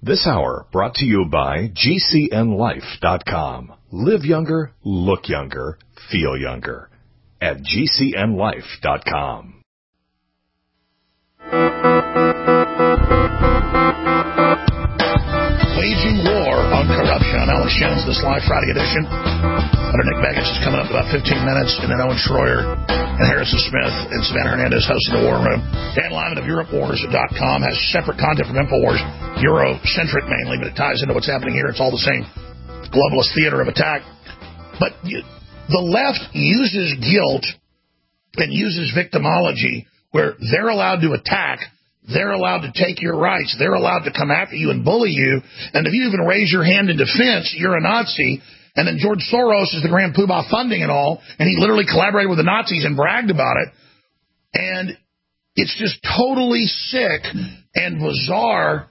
This hour brought to you by GCNLife.com. Live younger, look younger, feel younger at GCNLife.com. Waging war on corruption. I'm Alex Jones, this live Friday edition. Under Nick Begich is coming up in about 15 minutes, and then Owen Schroyer and Harrison Smith and Savannah Hernandez hosting the War Room. Dan Lyman of EuropeWars.com has separate content from InfoWars, Eurocentric mainly, but it ties into what's happening here. It's all the same globalist theater of attack. But the left uses guilt and uses victimology where they're allowed to attack. They're allowed to take your rights. They're allowed to come after you and bully you. And if you even raise your hand in defense, you're a Nazi. And then George Soros is the grand poobah funding it all. And he literally collaborated with the Nazis and bragged about it. And it's just totally sick and bizarre.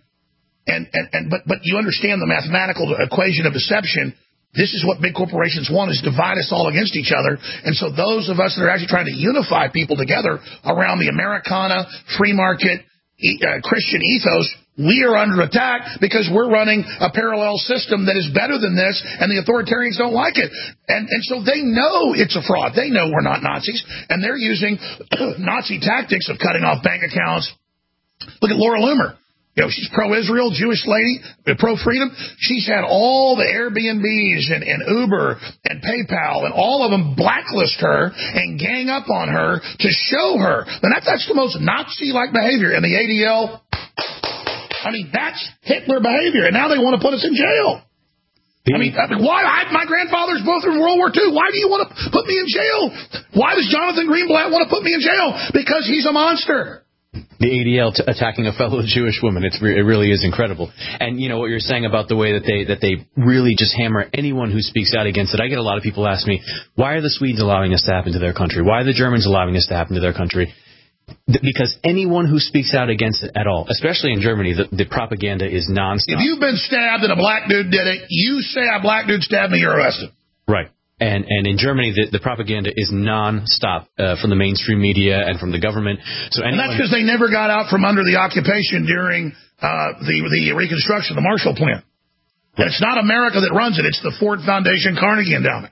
But you understand the mathematical equation of deception. This is what big corporations want, is divide us all against each other. And so those of us that are actually trying to unify people together around the Americana, free market, Christian ethos, we are under attack because we're running a parallel system that is better than this, and the authoritarians don't like it. And so they know it's a fraud. They know we're not Nazis, and they're using Nazi tactics of cutting off bank accounts. Look at Laura Loomer. You know, she's pro-Israel, Jewish lady, pro-freedom. She's had all the Airbnbs and Uber and PayPal and all of them blacklist her and gang up on her to show her. And that's the most Nazi-like behavior. And the ADL, I mean, that's Hitler behavior. And now they want to put us in jail. I mean, why? My grandfather's both in World War II. Why do you want to put me in jail? Why does Jonathan Greenblatt want to put me in jail? Because he's a monster. The ADL attacking a fellow Jewish woman, it really is incredible. And you know what you're saying about the way that they really just hammer anyone who speaks out against it. I get a lot of people ask me, why are the Swedes allowing this to happen to their country? Why are the Germans allowing this to happen to their country? Because anyone who speaks out against it at all, especially in Germany, the propaganda is nonstop. If you've been stabbed and a black dude did it, you say a black dude stabbed me, you're arrested. Right. And in Germany, the propaganda is non-stop from the mainstream media and from the government. And that's because they never got out from under the occupation during the Reconstruction, the Marshall Plan. And it's not America that runs it. It's the Ford Foundation Carnegie Endowment.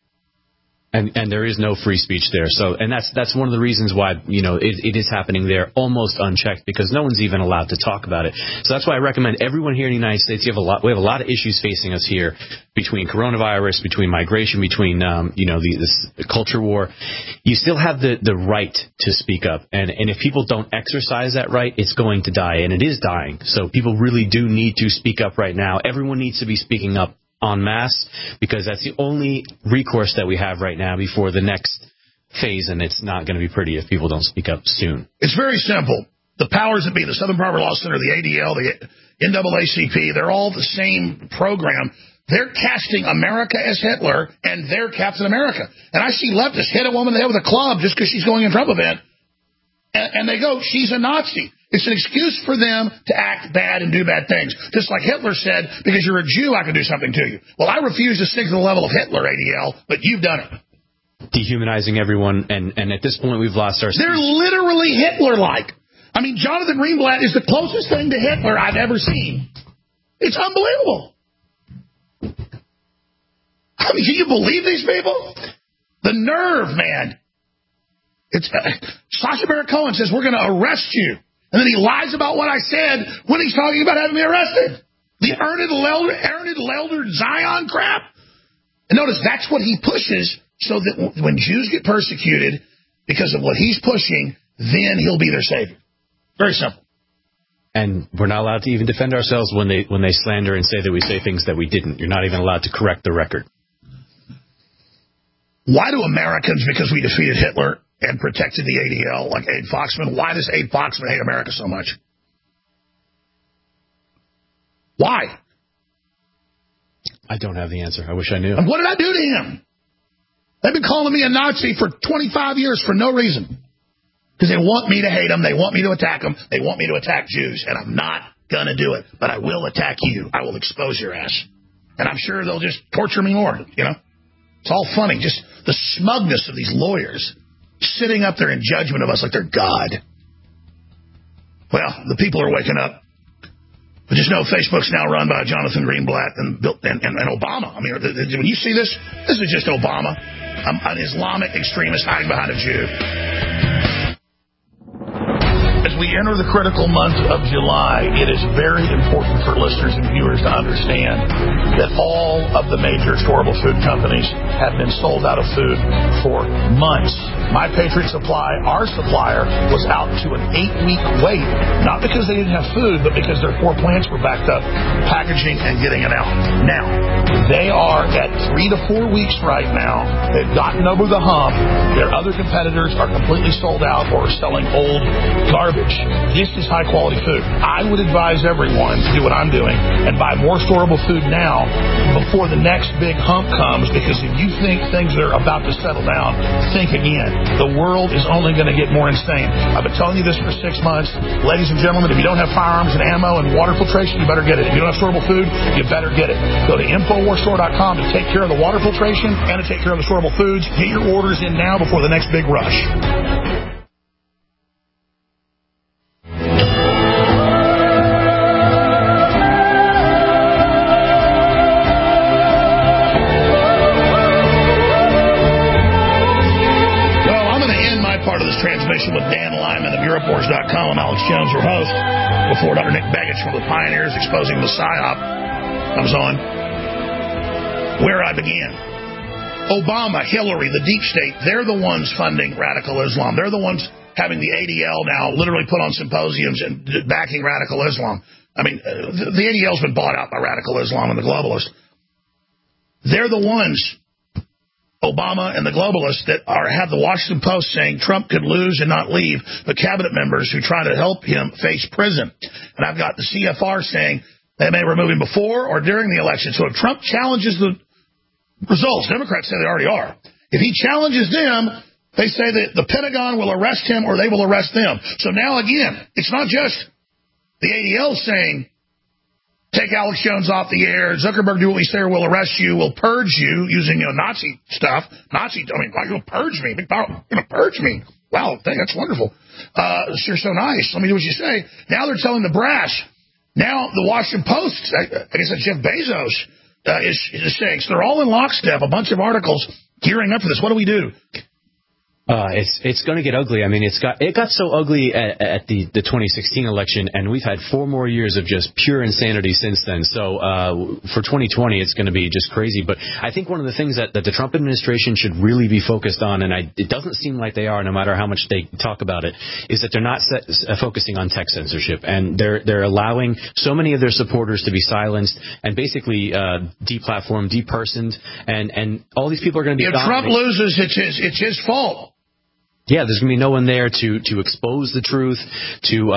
And there is no free speech there. So, and that's one of the reasons why, you know, it is happening there almost unchecked, because no one's even allowed to talk about it. So that's why I recommend everyone here in the United States. We have a lot of issues facing us here, between coronavirus, between migration, between, this culture war. You still have the right to speak up. And if people don't exercise that right, it's going to die. And it is dying. So people really do need to speak up right now. Everyone needs to be speaking up en masse, because that's the only recourse that we have right now before the next phase, and it's not going to be pretty if people don't speak up soon. It's very simple. The powers that be, the Southern Poverty Law Center, the ADL, the NAACP, they're all the same program. They're casting America as Hitler, and they're Captain America. And I see leftists hit a woman in the head with a club just because she's going in a Trump event, and they go, she's a Nazi. It's an excuse for them to act bad and do bad things. Just like Hitler said, because you're a Jew, I can do something to you. Well, I refuse to sink to the level of Hitler, ADL, but you've done it. Dehumanizing everyone, and at this point we've lost our... They're literally Hitler-like. I mean, Jonathan Greenblatt is the closest thing to Hitler I've ever seen. It's unbelievable. I mean, can you believe these people? The nerve, man. Sacha Baron Cohen says, we're going to arrest you. And then he lies about what I said when he's talking about having me arrested. The Ernest Lelder Zion crap. And notice that's what he pushes, so that when Jews get persecuted because of what he's pushing, then he'll be their savior. Very simple. And we're not allowed to even defend ourselves when they slander and say that we say things that we didn't. You're not even allowed to correct the record. Why do Americans, because we defeated Hitler and protected the ADL, like Abe Foxman, why does Abe Foxman hate America so much? Why? I don't have the answer. I wish I knew. And what did I do to him? They've been calling me a Nazi for 25 years for no reason. Because they want me to hate them. They want me to attack them. They want me to attack Jews. And I'm not going to do it. But I will attack you. I will expose your ass. And I'm sure they'll just torture me more, you know? It's all funny. Just the smugness of these lawyers sitting up there in judgment of us like they're God. Well, the people are waking up. But just know Facebook's now run by Jonathan Greenblatt and Obama. I mean, when you see this is just Obama, an Islamic extremist hiding behind a Jew. As we enter the critical month of July, it is very important for listeners and viewers to understand that all of the major storable food companies have been sold out of food for months. My Patriot Supply, our supplier, was out to an 8-week wait, not because they didn't have food, but because their 4 plants were backed up, packaging and getting it out. Now, they are at 3 to 4 weeks right now. They've gotten over the hump. Their other competitors are completely sold out or selling old garbage. This is high-quality food. I would advise everyone to do what I'm doing and buy more storable food now before the next big hump comes, because if you think things are about to settle down, think again. The world is only going to get more insane. I've been telling you this for 6 months. Ladies and gentlemen, if you don't have firearms and ammo and water filtration, you better get it. If you don't have storable food, you better get it. Go to InfoWarsStore.com to take care of the water filtration and to take care of the storable foods. Get your orders in now before the next big rush. Transmission with Dan Lyman of EuropeWars.com. I'm Alex Jones, your host. Before Dr. Nick Begich from the Pioneers Exposing the PSYOP comes on, where I began. Obama, Hillary, the deep state, they're the ones funding radical Islam. They're the ones having the ADL now literally put on symposiums and backing radical Islam. I mean, the ADL's been bought out by radical Islam and the globalists. They're the ones, Obama and the globalists, that have the Washington Post saying Trump could lose and not leave, but cabinet members who try to help him face prison. And I've got the CFR saying they may remove him before or during the election. So if Trump challenges the results, Democrats say they already are. If he challenges them, they say that the Pentagon will arrest him or they will arrest them. So now again, it's not just the ADL saying, take Alex Jones off the air, Zuckerberg, do what we say or we'll arrest you, we'll purge you using Nazi stuff. You'll purge me. You're going to purge me. Wow, that's wonderful. You're so nice. Let me do what you say. Now they're telling the brass. Now the Washington Post, I guess that's Jeff Bezos, is saying. So they're all in lockstep, a bunch of articles gearing up for this. What do we do? It's going to get ugly. I mean, it got so ugly at the 2016 election, and we've had 4 more years of just pure insanity since then. So for 2020, it's going to be just crazy. But I think one of the things that the Trump administration should really be focused on, and it doesn't seem like they are, no matter how much they talk about it, is that they're not focusing on tech censorship, and they're allowing so many of their supporters to be silenced and basically deplatformed, depersoned, and all these people are going to be. If Trump loses, it's his fault. Yeah, there's going to be no one there to expose the truth, to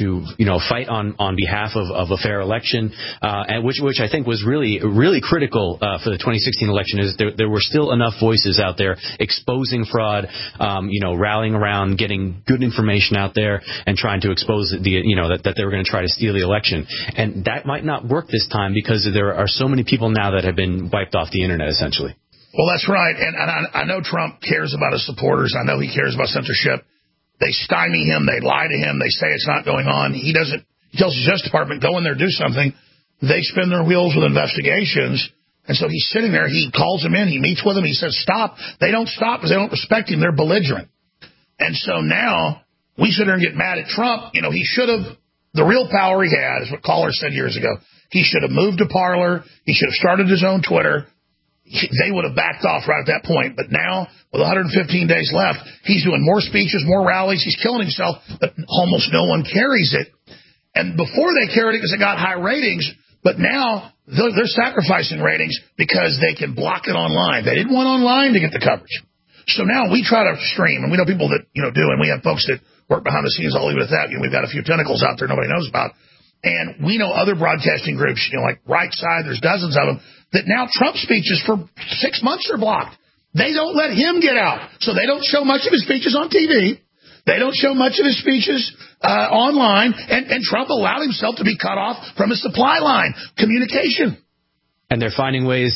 fight on behalf of a fair election, and which I think was really critical for the 2016 election. Is there were still enough voices out there exposing fraud, rallying around, getting good information out there, and trying to expose that they were going to try to steal the election. And that might not work this time because there are so many people now that have been wiped off the internet essentially. Well, that's right, and I know Trump cares about his supporters. I know he cares about censorship. They stymie him. They lie to him. They say it's not going on. He tells the Justice Department, go in there, do something. They spin their wheels with investigations, and so he's sitting there. He calls them in. He meets with them. He says, stop. They don't stop because they don't respect him. They're belligerent. And so now we sit there and get mad at Trump. He should have, the real power he had, is what Caller said years ago. He should have moved to Parler. He should have started his own Twitter. They would have backed off right at that point. But now, with 115 days left, he's doing more speeches, more rallies. He's killing himself, but almost no one carries it. And before they carried it because it got high ratings, but now they're sacrificing ratings because they can block it online. They didn't want online to get the coverage. So now we try to stream, and we know people that do, and we have folks that work behind the scenes. I'll leave it at that. We've got a few tentacles out there nobody knows about. And we know other broadcasting groups, like Right Side, there's dozens of them, that now Trump speeches for 6 months are blocked. They don't let him get out. So they don't show much of his speeches on TV. They don't show much of his speeches online. And Trump allowed himself to be cut off from his supply line, communication. And they're finding ways,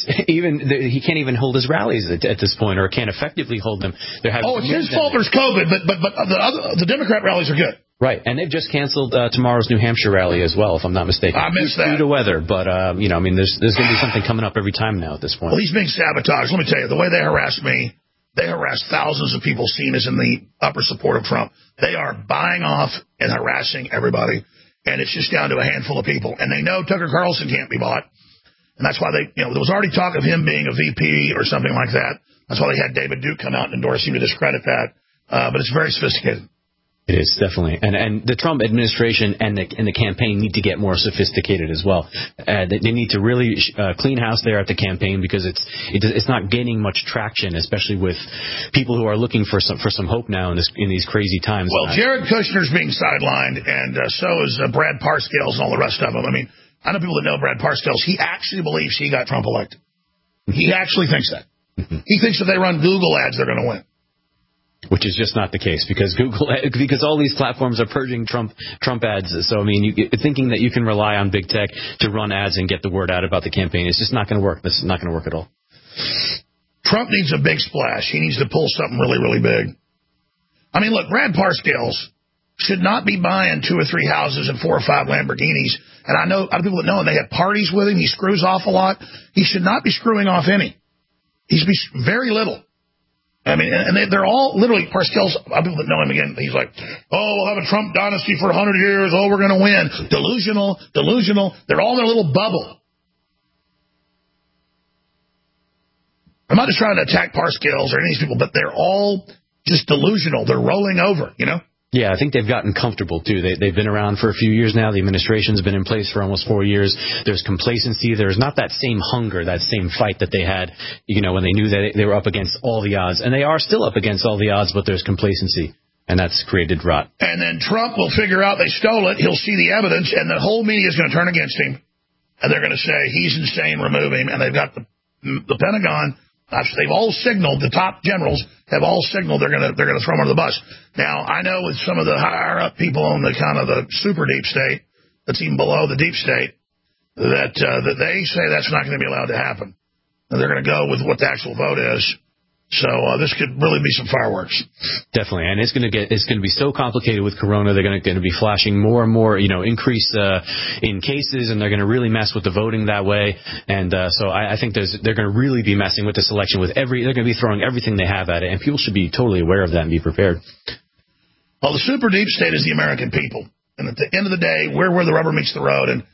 he can't even hold his rallies at this point, or can't effectively hold them. It's his fault there's COVID, but the Democrat rallies are good. Right, and they've just canceled tomorrow's New Hampshire rally as well, if I'm not mistaken. I missed that. Due to weather, but, there's going to be something coming up every time now at this point. Well, he's being sabotaged. Let me tell you, the way they harassed me, they harassed thousands of people seen as in the upper support of Trump. They are buying off and harassing everybody, and it's just down to a handful of people. And they know Tucker Carlson can't be bought, and that's why there was already talk of him being a VP or something like that. That's why they had David Duke come out and endorse him to discredit that. But it's very sophisticated. It is, definitely. And the Trump administration and the campaign need to get more sophisticated as well. They need to really clean house there at the campaign, because it's not gaining much traction, especially with people who are looking for some hope now in these crazy times. Well, Jared Kushner's being sidelined, and so is Brad Parscales and all the rest of them. I mean, I know people that know Brad Parscales. He actually believes he got Trump elected. He actually thinks that. He thinks if they run Google ads, they're going to win. Which is just not the case, because all these platforms are purging Trump ads. So, I mean, thinking that you can rely on big tech to run ads and get the word out about the campaign, it's just not going to work. This is not going to work at all. Trump needs a big splash. He needs to pull something really, really big. I mean, look, Brad Parscales should not be buying 2 or 3 houses and 4 or 5 Lamborghinis. And I know other people that know him, they have parties with him. He screws off a lot. He should not be screwing off any. He should be very little. I mean, and they're all literally, Parscales, people that know him again, he's like, oh, we'll have a Trump dynasty for 100 years. Oh, we're going to win. Delusional. They're all in their little bubble. I'm not just trying to attack Parscales or any of these people, but they're all just delusional. They're rolling over, Yeah, I think they've gotten comfortable, too. They've been around for a few years now. The administration's been in place for almost 4 years. There's complacency. There's not that same hunger, that same fight that they had, when they knew that they were up against all the odds. And they are still up against all the odds, but there's complacency. And that's created rot. And then Trump will figure out they stole it. He'll see the evidence, and the whole media is going to turn against him. And they're going to say, he's insane, remove him. And they've got the Pentagon. They've all signaled, the top generals have all signaled they're going to throw him under the bus. Now, I know with some of the higher up people on the kind of the super deep state, that's even below the deep state, that they say that's not going to be allowed to happen. And they're going to go with what the actual vote is. So this could really be some fireworks. Definitely, and it's going to be so complicated with Corona. They're going to be flashing more and more, increase in cases, and they're going to really mess with the voting that way. And so I think they're going to really be messing with this election they're going to be throwing everything they have at it, and people should be totally aware of that and be prepared. Well, the super deep state is the American people, and at the end of the day, we're where the rubber meets the road, and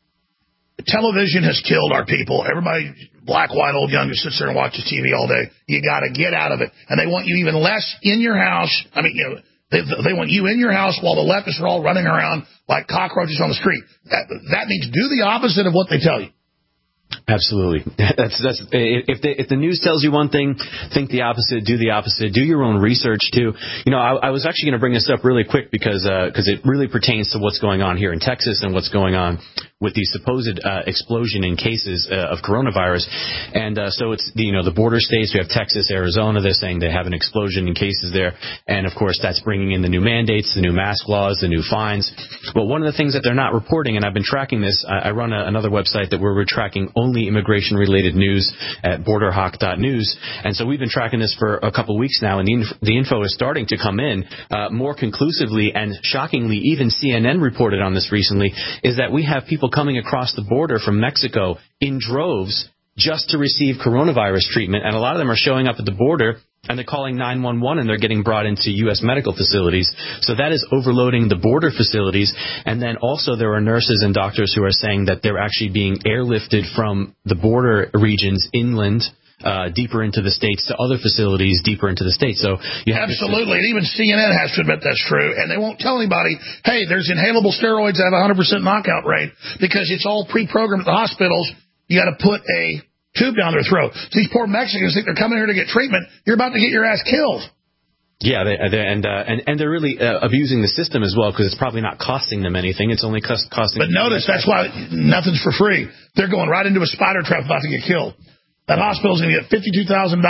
television has killed our people. Everybody, black, white, old, young, who sits there and watches TV all day. You got to get out of it. And they want you even less in your house. I mean, they want you in your house while the leftists are all running around like cockroaches on the street. That means do the opposite of what they tell you. Absolutely. That's if the news tells you one thing, think the opposite, do the opposite, do your own research too. I was actually going to bring this up really quick because it really pertains to what's going on here in Texas and what's going on with the supposed explosion in cases of coronavirus. And so it's the border states. We have Texas, Arizona. They're saying they have an explosion in cases there. And of course, that's bringing in the new mandates, the new mask laws, the new fines. But one of the things that they're not reporting, and I've been tracking this, I run another website that we're tracking only immigration-related news at borderhawk.news. And so we've been tracking this for a couple of weeks now, and the info is starting to come in more conclusively. And shockingly, even CNN reported on this recently, is that we have people coming across the border from Mexico in droves just to receive coronavirus treatment. And a lot of them are showing up at the border, and they're calling 911, and they're getting brought into U.S. medical facilities. So that is overloading the border facilities. And then also there are nurses and doctors who are saying that they're actually being airlifted from the border regions inland, deeper into the states, to other facilities deeper into the states. So you have absolutely, and even CNN has to admit that's true, and they won't tell anybody, hey, there's inhalable steroids that have a 100% knockout rate, because it's all pre-programmed at the hospitals. You got to put a tube down their throat. So these poor Mexicans think they're coming here to get treatment. You're about to get your ass killed. Yeah, and they're really abusing the system as well, because it's probably not costing them anything. It's only costing. But notice that's why nothing's for free. They're going right into a spider trap about to get killed. That hospital's going to get $52,000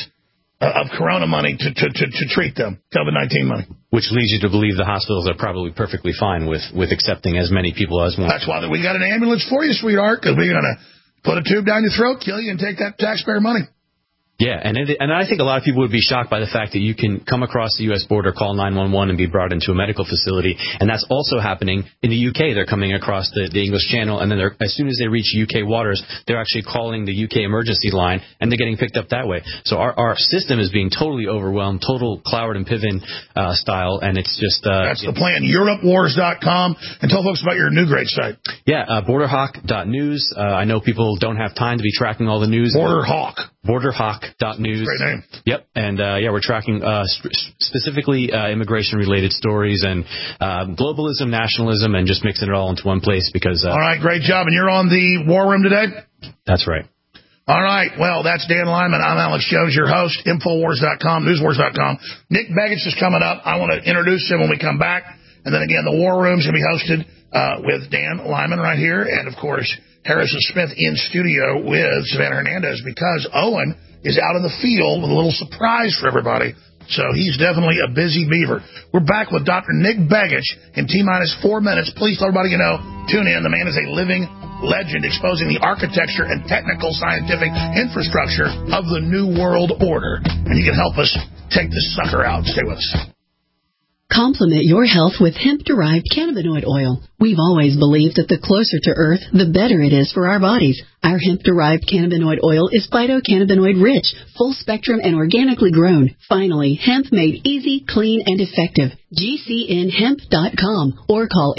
of Corona money to treat them, COVID-19 money. Which leads you to believe the hospitals are probably perfectly fine with accepting as many people as want. That's why we got an ambulance for you, sweetheart, because we're going to put a tube down your throat, kill you, and take that taxpayer money. Yeah, and I think a lot of people would be shocked by the fact that you can come across the U.S. border, call 911, and be brought into a medical facility. And that's also happening in the U.K. They're coming across the English Channel, and then as soon as they reach U.K. waters, they're actually calling the U.K. emergency line, and they're getting picked up that way. So our system is being totally overwhelmed, total Cloward and Piven style, and it's just... That's the plan. EuropeWars.com. And tell folks about your new great site. Yeah, BorderHawk.news. I know people don't have time to be tracking all the news. BorderHawk.news. Great name. Yep, and we're tracking specifically immigration-related stories and globalism, nationalism, and just mixing it all into one place because... all right, great job. And you're on the War Room today? That's right. All right, well, that's Dan Lyman. I'm Alex Jones, your host, Infowars.com, Newswars.com. Nick Begich is coming up. I want to introduce him when we come back. And then again, the War Room's going to be hosted with Dan Lyman right here. And, of course, Harrison Smith in studio with Savannah Hernandez because Owen is out in the field with a little surprise for everybody. So he's definitely a busy beaver. We're back with Dr. Nick Begich in T-minus 4 minutes. Please let everybody tune in. The man is a living legend exposing the architecture and technical scientific infrastructure of the New World Order. And you can help us take this sucker out. Stay with us. Complement your health with hemp-derived cannabinoid oil. We've always believed that the closer to Earth, the better it is for our bodies. Our hemp-derived cannabinoid oil is phytocannabinoid-rich, full-spectrum, and organically grown. Finally, hemp made easy, clean, and effective. GCNhemp.com or call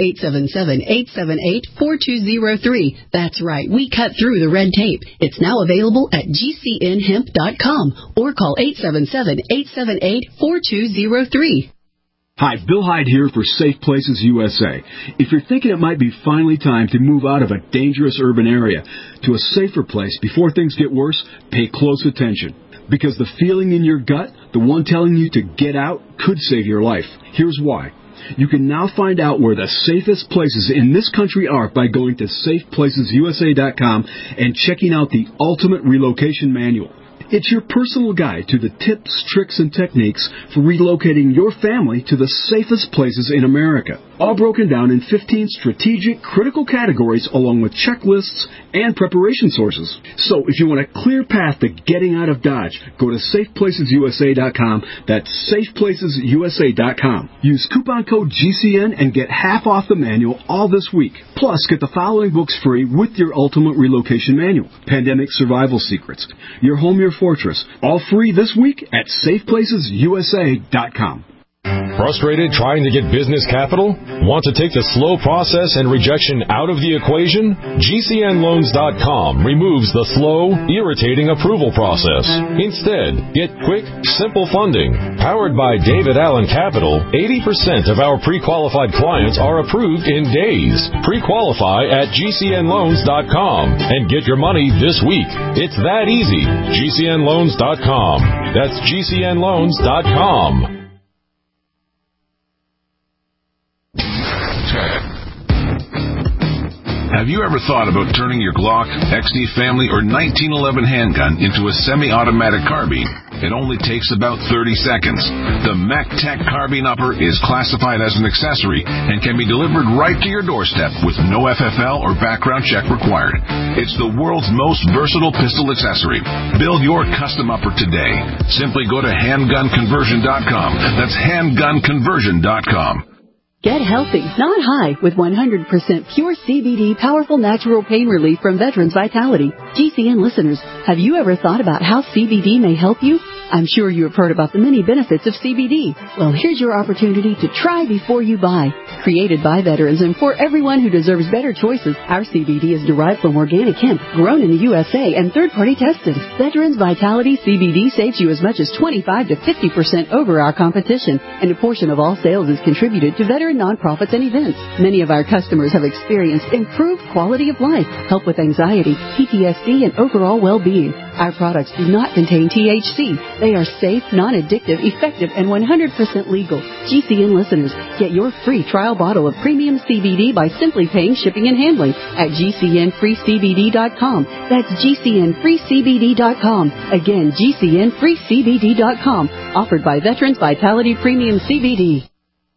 877-878-4203. That's right, we cut through the red tape. It's now available at GCNhemp.com or call 877-878-4203. Hi, Bill Hyde here for Safe Places USA. If you're thinking it might be finally time to move out of a dangerous urban area to a safer place before things get worse, pay close attention. Because the feeling in your gut, the one telling you to get out, could save your life. Here's why. You can now find out where the safest places in this country are by going to safeplacesusa.com and checking out the Ultimate Relocation Manual. It's your personal guide to the tips, tricks, and techniques for relocating your family to the safest places in America. All broken down in 15 strategic, critical categories along with checklists and preparation sources. So if you want a clear path to getting out of Dodge, go to safeplacesusa.com. That's safeplacesusa.com. Use coupon code GCN and get half off the manual all this week. Plus, get the following books free with your Ultimate Relocation Manual. Pandemic Survival Secrets. Your Home, Your Fortress. All free this week at safeplacesusa.com. Frustrated trying to get business capital? Want to take the slow process and rejection out of the equation? GCNloans.com removes the slow, irritating approval process. Instead, get quick, simple funding. Powered by David Allen Capital, 80% of our pre-qualified clients are approved in days. Pre-qualify at GCNloans.com and get your money this week. It's that easy. GCNloans.com. That's GCNloans.com. Have you ever thought about turning your Glock, XD Family, or 1911 handgun into a semi-automatic carbine? It only takes about 30 seconds. The MacTech Carbine Upper is classified as an accessory and can be delivered right to your doorstep with no FFL or background check required. It's the world's most versatile pistol accessory. Build your custom upper today. Simply go to handgunconversion.com. That's handgunconversion.com. Get healthy, not high, with 100% pure CBD powerful natural pain relief from Veterans Vitality. GCN listeners, have you ever thought about how CBD may help you? I'm sure you have heard about the many benefits of CBD. Well, here's your opportunity to try before you buy. Created by veterans and for everyone who deserves better choices, our CBD is derived from organic hemp, grown in the USA, and third-party tested. Veterans Vitality CBD saves you as much as 25 to 50% over our competition, and a portion of all sales is contributed to veteran nonprofits and events. Many of our customers have experienced improved quality of life, help with anxiety, PTSD, and overall well-being. Our products do not contain THC. They are safe, non-addictive, effective, and 100% legal. GCN listeners, get your free trial bottle of premium CBD by simply paying shipping and handling at GCNFreeCBD.com. That's GCNFreeCBD.com. Again, GCNFreeCBD.com. Offered by Veterans Vitality Premium CBD.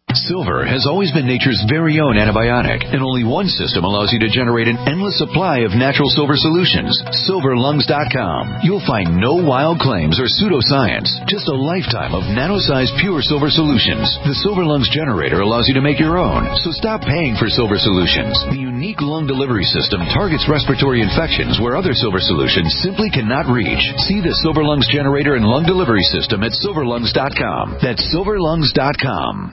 Silver has always been nature's very own antibiotic, and only one system allows you to generate an endless supply of natural silver solutions. SilverLungs.com. You'll find no wild claims or pseudoscience, just a lifetime of nano-sized pure silver solutions. The Silver Lungs generator allows you to make your own, so stop paying for silver solutions. The unique lung delivery system targets respiratory infections where other silver solutions simply cannot reach. See the Silver Lungs generator and lung delivery system at SilverLungs.com. That's SilverLungs.com.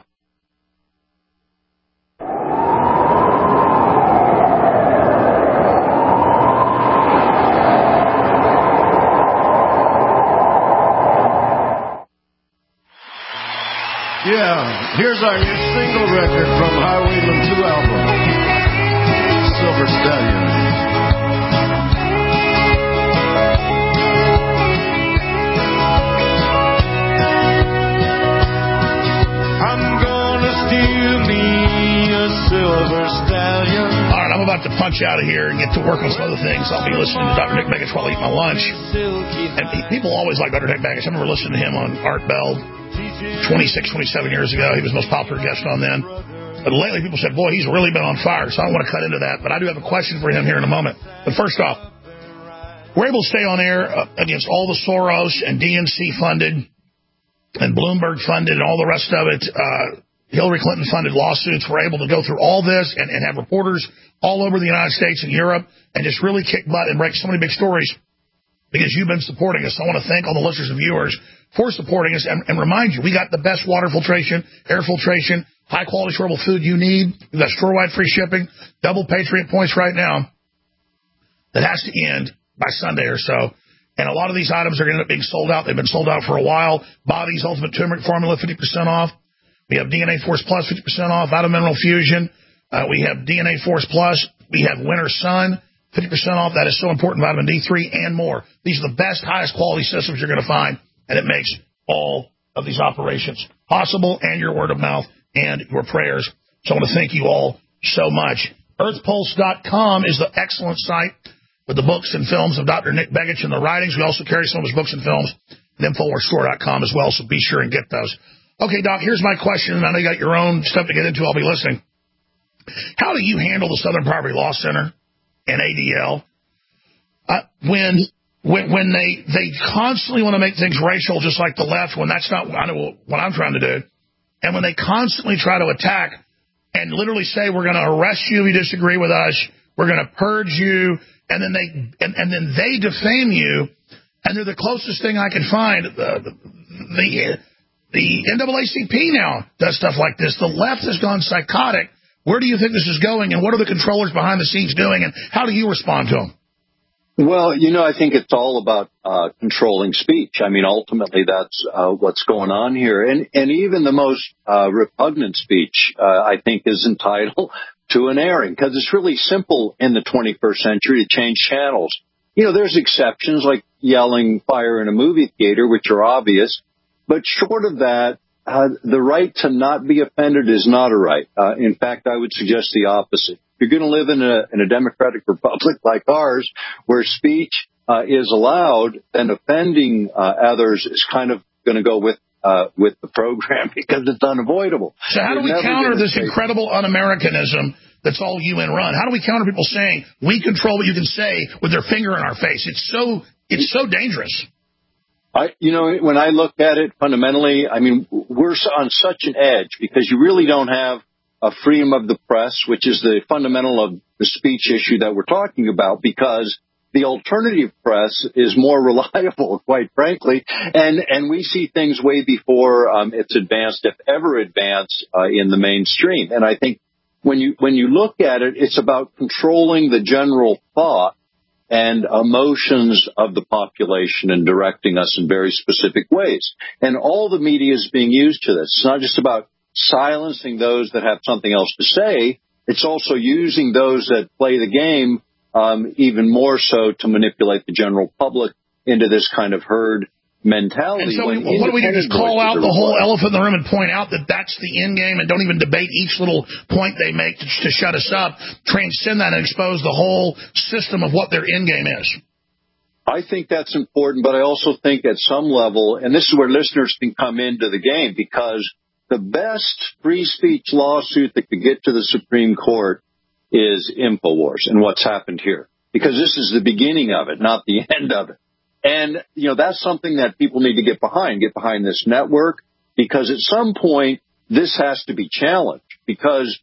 Yeah, here's our new single record from Highwayman 2 album, Silver Stallion. I'm gonna steal me a silver stallion. All right, I'm about to punch out of here and get to work on some other things. I'll be listening to Dr. Nick Begich while I eat my lunch. And people always like Dr. Nick Begich. I remember listening to him on Art Bell 26, 27 years ago. He was the most popular guest on then. But lately people said, boy, he's really been on fire, so I don't want to cut into that. But I do have a question for him here in a moment. But first off, we're able to stay on air against all the Soros and DNC funded and Bloomberg funded and all the rest of it, Hillary Clinton funded lawsuits. We're able to go through all this and have reporters all over the United States and Europe and just really kick butt and break so many big stories because you've been supporting us. I want to thank all the listeners and viewers for supporting us and remind you, we got the best water filtration, air filtration, high-quality, storable food you need. We've got store-wide free shipping, double Patriot points right now. That has to end by Sunday or so. And a lot of these items are going to end up being sold out. They've been sold out for a while. Body's Ultimate Turmeric Formula, 50% off. We have DNA Force Plus, 50% off. Vitamin Mineral Fusion. We have DNA Force Plus. We have Winter Sun, 50% off. That is so important. Vitamin D3 and more. These are the best, highest quality systems you're going to find. And it makes all of these operations possible, and your word of mouth and your prayers. So I want to thank you all so much. EarthPulse.com is the excellent site with the books and films of Dr. Nick Begich and the writings. We also carry some of his books and films at InfoWarsStore.com as well, so be sure and get those. Okay, Doc, here's my question, and I know you got your own stuff to get into. I'll be listening. How do you handle the Southern Poverty Law Center and ADL when they constantly want to make things racial, just like the left, when that's not what I'm trying to do, and when they constantly try to attack and literally say we're going to arrest you if you disagree with us, we're going to purge you, and then they defame you, and they're the closest thing I can find. The NAACP now does stuff like this. The left has gone psychotic. Where do you think this is going, and what are the controllers behind the scenes doing, and how do you respond to them? Well, I think it's all about controlling speech. I mean, ultimately, that's what's going on here. And even the most repugnant speech, I think, is entitled to an airing, because it's really simple in the 21st century to change channels. There's exceptions like yelling fire in a movie theater, which are obvious. But short of that, the right to not be offended is not a right. In fact, I would suggest the opposite. If you're going to live in a democratic republic like ours, where speech is allowed, then offending others is kind of going to go with the program because it's unavoidable. So how do we counter this incredible un-Americanism that's all UN run? How do we counter people saying we control what you can say with their finger in our face? It's so dangerous. When I look at it fundamentally, I mean, we're on such an edge because you really don't have a freedom of the press, which is the fundamental of the speech issue that we're talking about, because the alternative press is more reliable, quite frankly, and we see things way before it's advanced, if ever advanced, in the mainstream. And I think when you look at it, it's about controlling the general thought and emotions of the population and directing us in very specific ways. And all the media is being used to this. It's not just about silencing those that have something else to say. It's also using those that play the game even more so to manipulate the general public into this kind of herd mentality. And so what do we do? Just call out the whole elephant in the room and point out that that's the end game and don't even debate each little point they make to shut us up, transcend that and expose the whole system of what their end game is? I think that's important, but I also think at some level, and this is where listeners can come into the game, because the best free speech lawsuit that could get to the Supreme Court is InfoWars and what's happened here, because this is the beginning of it, not the end of it. And, that's something that people need to get behind this network, because at some point this has to be challenged, because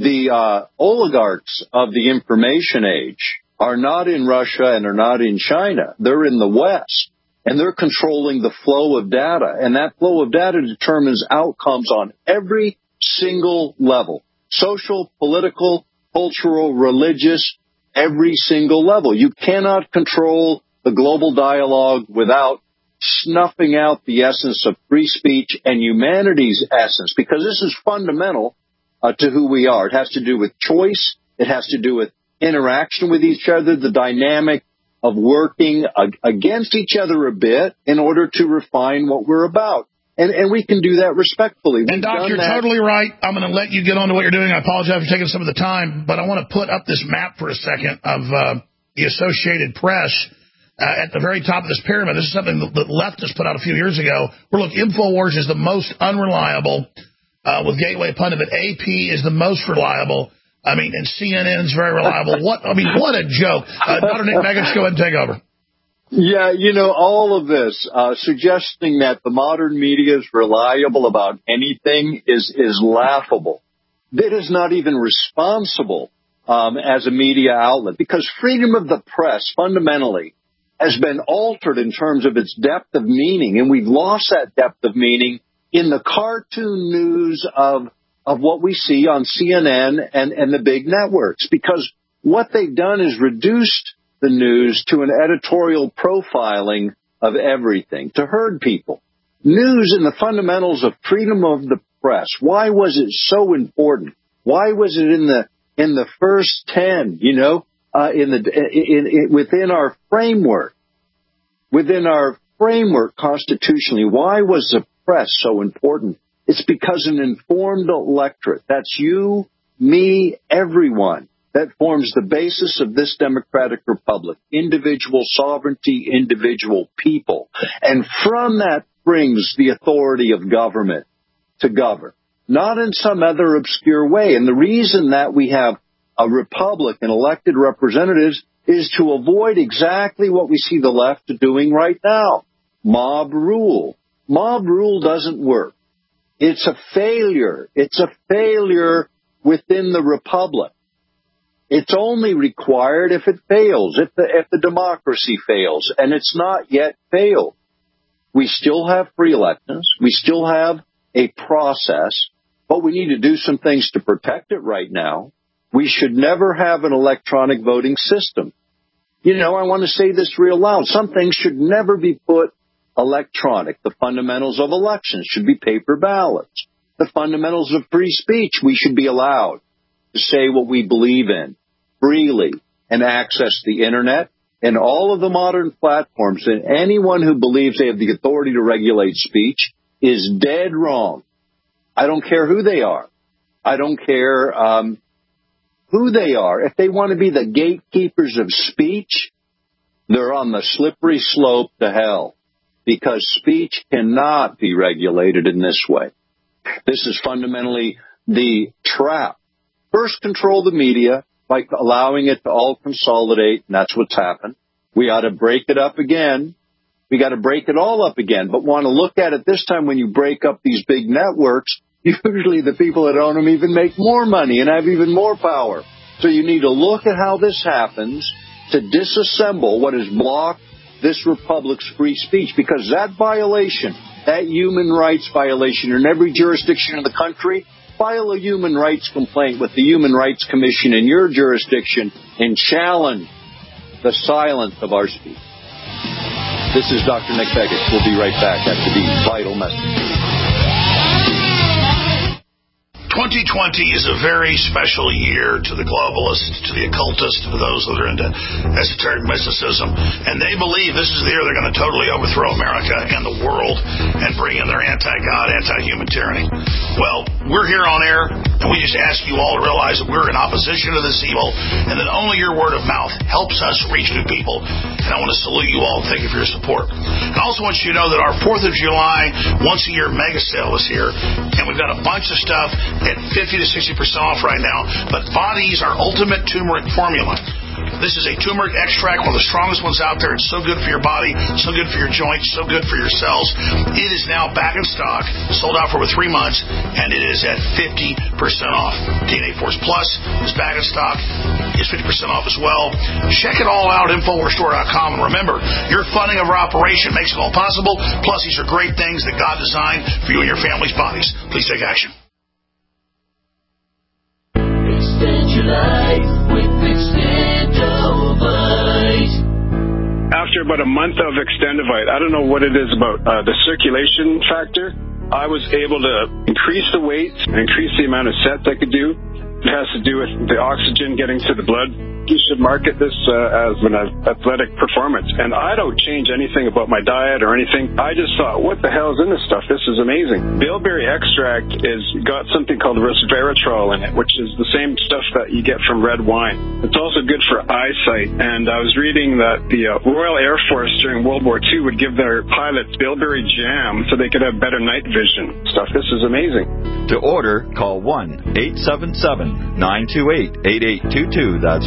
the oligarchs of the information age are not in Russia and are not in China. They're in the West, and they're controlling the flow of data. And that flow of data determines outcomes on every single level: social, political, cultural, religious, every single level. You cannot control the global dialogue without snuffing out the essence of free speech and humanity's essence, because this is fundamental to who we are. It has to do with choice. It has to do with interaction with each other, the dynamic of working against each other a bit in order to refine what we're about. And we can do that respectfully. And, Doc, you're totally right. I'm going to let you get on to what you're doing. I apologize for taking some of the time, but I want to put up this map for a second of the Associated Press. At the very top of this pyramid, this is something that leftists put out a few years ago, where, look, InfoWars is the most unreliable, with Gateway Pundit. AP is the most reliable. I mean, and CNN is very reliable. What a joke. Dr. Nick Begich, go ahead and take over. Yeah, all of this suggesting that the modern media is reliable about anything is laughable. It is not even responsible as a media outlet, because freedom of the press fundamentally has been altered in terms of its depth of meaning, and we've lost that depth of meaning in the cartoon news of what we see on CNN and the big networks, because what they've done is reduced the news to an editorial profiling of everything, to herd people. News and the fundamentals of freedom of the press. Why was it so important? Why was it in the first 10, within our framework? Within our framework constitutionally, why was the press so important? It's because an informed electorate, that's you, me, everyone, that forms the basis of this democratic republic, individual sovereignty, individual people. And from that springs the authority of government to govern, not in some other obscure way. And the reason that we have a republic and elected representatives is to avoid exactly what we see the left doing right now: mob rule. Mob rule doesn't work. It's a failure. It's a failure within the republic. It's only required if it fails, if the democracy fails, and it's not yet failed. We still have free elections. We still have a process, but we need to do some things to protect it right now. We should never have an electronic voting system. I want to say this real loud. Some things should never be put electronic. The fundamentals of elections should be paper ballots. The fundamentals of free speech, we should be allowed to say what we believe in freely and access the Internet and all of the modern platforms. And anyone who believes they have the authority to regulate speech is dead wrong. I don't care who they are. I don't care who they are. If they want to be the gatekeepers of speech, they're on the slippery slope to hell, because speech cannot be regulated in this way. This is fundamentally the trap. First, control the media by allowing it to all consolidate, and that's what's happened. We ought to break it up again. We got to break it all up again, but want to look at it this time when you break up these big networks. Usually the people that own them even make more money and have even more power. So you need to look at how this happens to disassemble what has blocked this republic's free speech, because that violation, that human rights violation in every jurisdiction in the country, file a human rights complaint with the Human Rights Commission in your jurisdiction and challenge the silence of our speech. This is Dr. Nick Begich. We'll be right back after these vital messages. 2020 is a very special year to the globalists, to the occultists, to those that are into esoteric mysticism. And they believe this is the year they're going to totally overthrow America and the world and bring in their anti-God, anti-human tyranny. Well, we're here on air And we just ask you all to realize that we're in opposition to this evil, and that only your word of mouth helps us reach new people. And I want to salute you all and thank you for your support. And I also want you to know that our 4th of July once-a-year mega sale is here, and we've got a bunch of stuff at 50 to 60% off right now. But Body's our ultimate turmeric formula. This is a turmeric extract, one of the strongest ones out there. It's so good for your body, so good for your joints, so good for your cells. It is now back in stock, sold out for over 3 months, and it is at 50% off. DNA Force Plus is back in stock. It's 50% off as well. Check it all out, InfoWarsStore.com. And remember, your funding of our operation makes it all possible. Plus, these are great things that God designed for you and your family's bodies. Please take action. Extend your life with Extendovite. After about a month of Extendovite, I don't know what it is about the circulation factor. I was able to increase the weight, increase the amount of sets I could do. It has to do with the oxygen getting to the blood. You should market this as an athletic performance. And I don't change anything about my diet or anything. I just thought, what the hell is in this stuff? This is amazing. Bilberry extract is got something called resveratrol in it, which is the same stuff that you get from red wine. It's also good for eyesight. And I was reading that the Royal Air Force during World War II would give their pilots Bilberry jam so they could have better night vision stuff. This is amazing. To order, call 1-877-928-8822. That's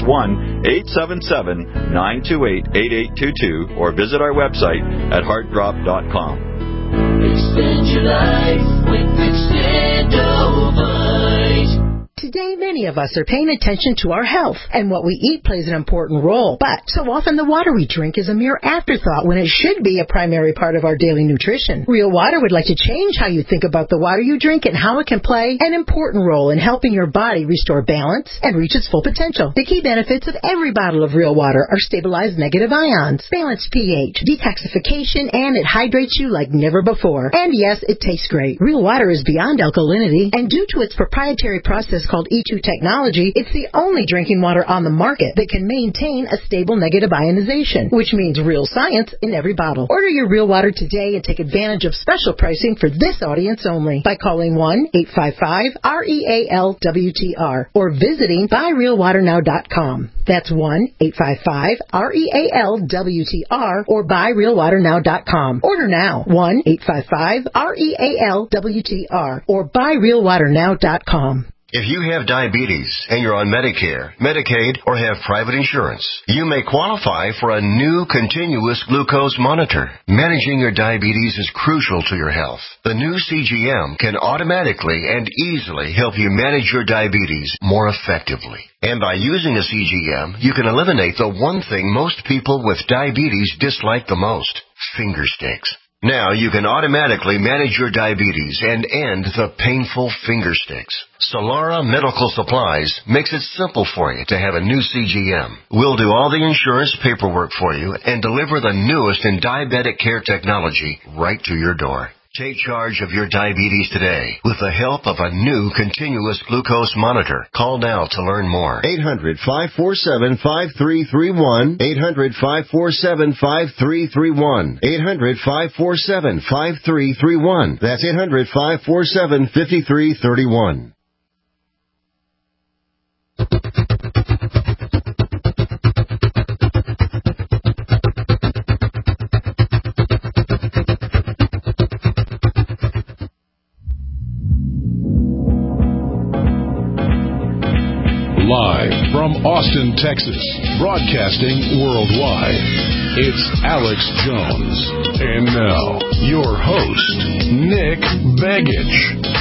1-877-928-8822, or visit our website at heartdrop.com. Extend your life with Extendovite. Today, many of us are paying attention to our health, and what we eat plays an important role. But so often the water we drink is a mere afterthought when it should be a primary part of our daily nutrition. Real Water would like to change how you think about the water you drink and how it can play an important role in helping your body restore balance and reach its full potential. The key benefits of every bottle of Real Water are stabilized negative ions, balanced pH, detoxification, and it hydrates you like never before. And yes, it tastes great. Real Water is beyond alkalinity, and due to its proprietary process called E2 technology, it's the only drinking water on the market that can maintain a stable negative ionization, which means real science in every bottle. Order your Real Water today and take advantage of special pricing for this audience only by calling 1-855-REAL-WTR or visiting buyrealwaternow.com. That's 1-855-REAL-WTR or buyrealwaternow.com. Order now. 1-855-REAL-WTR or buyrealwaternow.com. If you have diabetes and you're on Medicare, Medicaid, or have private insurance, you may qualify for a new continuous glucose monitor. Managing your diabetes is crucial to your health. The new CGM can automatically and easily help you manage your diabetes more effectively. And by using a CGM, you can eliminate the one thing most people with diabetes dislike the most: finger sticks. Now you can automatically manage your diabetes and end the painful finger sticks. Solara Medical Supplies makes it simple for you to have a new CGM. We'll do all the insurance paperwork for you and deliver the newest in diabetic care technology right to your door. Take charge of your diabetes today with the help of a new continuous glucose monitor. Call now to learn more. 800-547-5331. 800-547-5331. 800-547-5331. That's 800-547-5331. Live from Austin, Texas, broadcasting worldwide, it's Alex Jones. And now, your host, Nick Begich.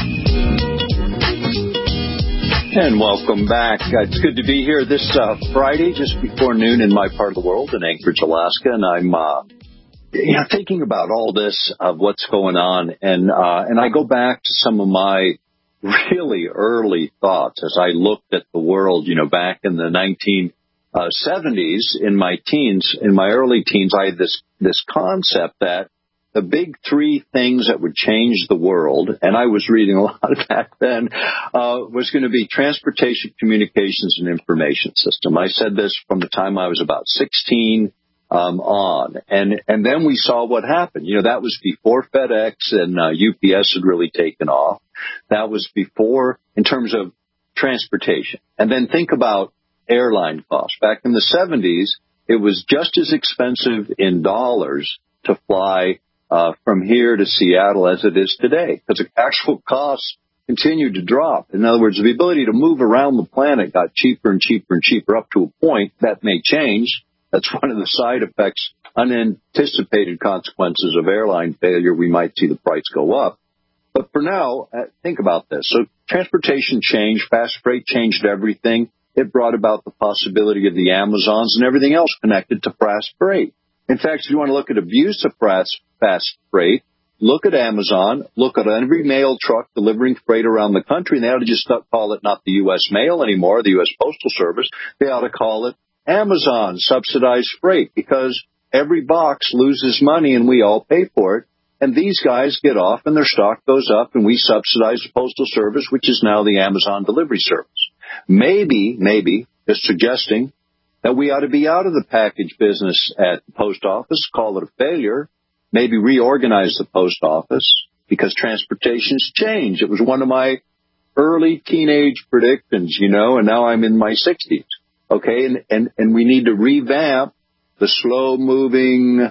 And welcome back. It's good to be here this Friday, just before noon in my part of the world in Anchorage, Alaska. And I'm thinking about all this, of what's going on. And I go back to some of my really early thoughts as I looked at the world, back in the 1970s, in my early teens, I had this concept that the big three things that would change the world, and I was reading a lot back then, was going to be transportation, communications, and information system. I said this from the time I was about 16 on. And then we saw what happened. That was before FedEx and UPS had really taken off. That was before, in terms of transportation. And then think about airline costs. Back in the 70s, it was just as expensive in dollars to fly from here to Seattle as it is today, because the actual costs continued to drop. In other words, the ability to move around the planet got cheaper and cheaper and cheaper up to a point. That may change. That's one of the side effects, unanticipated consequences of airline failure. We might see the price go up. But for now, think about this. So transportation changed. Fast freight changed everything. It brought about the possibility of the Amazons and everything else connected to fast freight. In fact, if you want to look at abuse of fast freight, look at Amazon, look at every mail truck delivering freight around the country, and they ought to just call it not the U.S. Mail anymore, the U.S. Postal Service. They ought to call it Amazon subsidized freight, because every box loses money and we all pay for it. And these guys get off and their stock goes up and we subsidize the Postal Service, which is now the Amazon delivery service. Maybe, just suggesting that we ought to be out of the package business at the post office, call it a failure, maybe reorganize the post office, because transportation's changed. It was one of my early teenage predictions, and now I'm in my 60s. Okay, and we need to revamp the slow-moving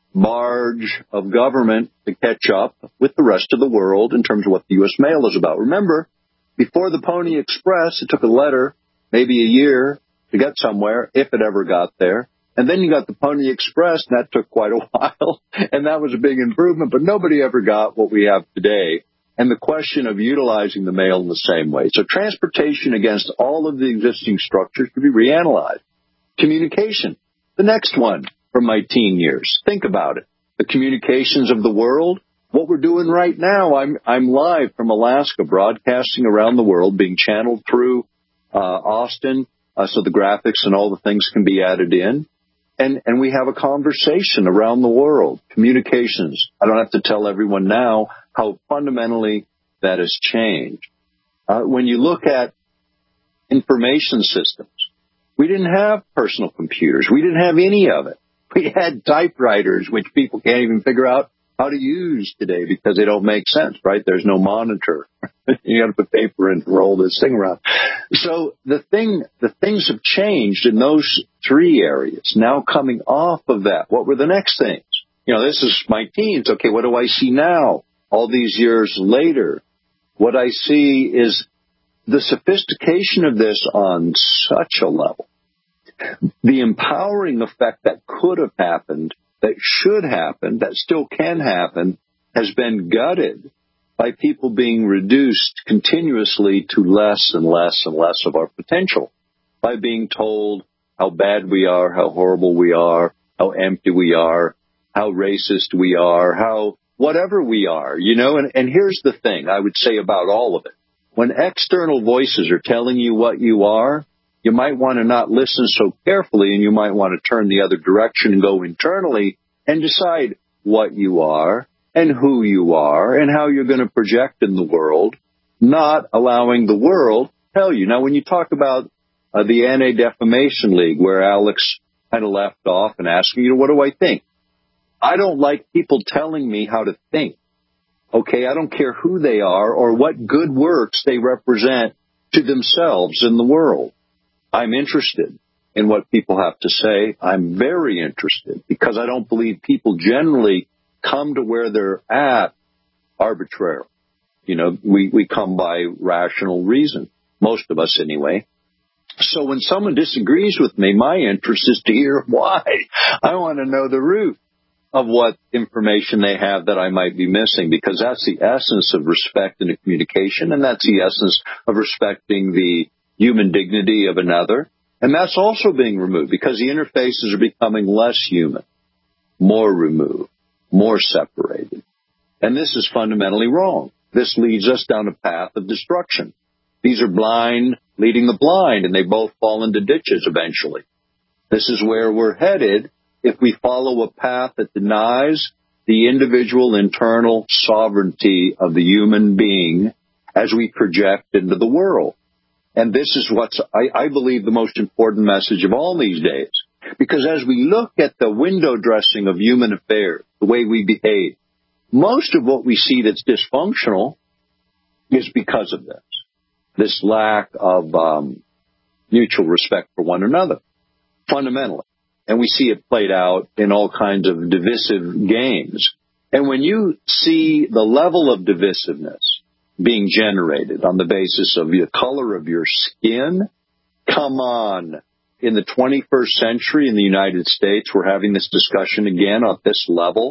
barge of government to catch up with the rest of the world in terms of what the U.S. mail is about. Remember, before the Pony Express, it took a letter, maybe a year, to get somewhere, if it ever got there. And then you got the Pony Express, and that took quite a while, and that was a big improvement, but nobody ever got what we have today. And the question of utilizing the mail in the same way. So transportation against all of the existing structures to be reanalyzed. Communication, the next one from my teen years. Think about it. The communications of the world. What we're doing right now, I'm live from Alaska, broadcasting around the world, being channeled through Austin, so the graphics and all the things can be added in. And we have a conversation around the world. Communications. I don't have to tell everyone now how fundamentally that has changed. When you look at information systems, we didn't have personal computers. We didn't have any of it. We had typewriters, which people can't even figure out how to use today because they don't make sense, right? There's no monitor. You got to put paper in to roll this thing around. So the things have changed in those three areas. Now coming off of that, what were the next things? This is my teens. Okay, what do I see now? All these years later, what I see is the sophistication of this on such a level. The empowering effect that could have happened, that should happen, that still can happen, has been gutted by people being reduced continuously to less and less and less of our potential, by being told how bad we are, how horrible we are, how empty we are, how racist we are, how whatever we are, and here's the thing I would say about all of it. When external voices are telling you what you are, you might want to not listen so carefully, and you might want to turn the other direction and go internally and decide what you are and who you are and how you're going to project in the world, not allowing the world to tell you. Now, when you talk about the Anti-Defamation League, where Alex kind of left off and asked me, what do I think? I don't like people telling me how to think. Okay, I don't care who they are or what good works they represent to themselves in the world. I'm interested in what people have to say. I'm very interested because I don't believe people generally come to where they're at arbitrarily. We come by rational reason, most of us anyway. So when someone disagrees with me, my interest is to hear why. I want to know the root of what information they have that I might be missing, because that's the essence of respect in a communication, and that's the essence of respecting the human dignity of another. And that's also being removed because the interfaces are becoming less human, more removed, more separated. And this is fundamentally wrong. This leads us down a path of destruction. These are blind leading the blind, and they both fall into ditches eventually. This is where we're headed if we follow a path that denies the individual internal sovereignty of the human being as we project into the world. And this is what's, I believe, the most important message of all these days. Because as we look at the window dressing of human affairs, the way we behave, most of what we see that's dysfunctional is because of this. this lack of mutual respect for one another, fundamentally. And we see it played out in all kinds of divisive games. And when you see the level of divisiveness being generated on the basis of the color of your skin, come on. In the 21st century in the United States, we're having this discussion again at this level.